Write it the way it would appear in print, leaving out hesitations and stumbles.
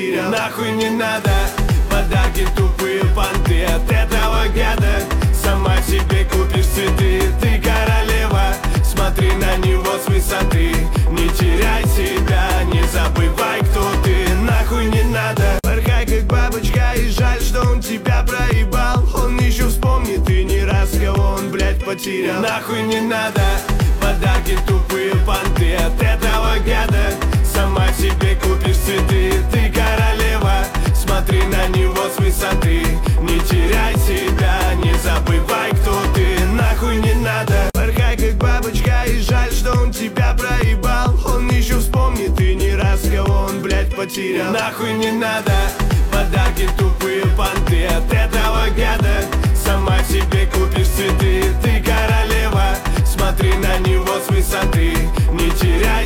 потерял. Нахуй не надо подарки, тупые понты. От этого гада сама себе купишь цветы. Ты королева, смотри на него с высоты. Не теряй себя, не забывай, кто ты. Нахуй не надо порхай как бабочка, и жаль, что он тебя проебал. Он еще вспомнит и не раз, кого он, блядь, потерял. Нахуй не надо подарки, тупые понты. От этого гада сама себе купишь цветы. Ты королева, смотри на него с высоты. Не теряй себя, не забывай, кто ты. Нахуй не надо порхай как бабочка, и жаль, что он тебя проебал. Он еще вспомнит и не раз, кого он, блядь, потерял. Нахуй не надо подарки, тупые понты. От этого гада сама себе купишь цветы. Ты королева, смотри на него с высоты. Не теряй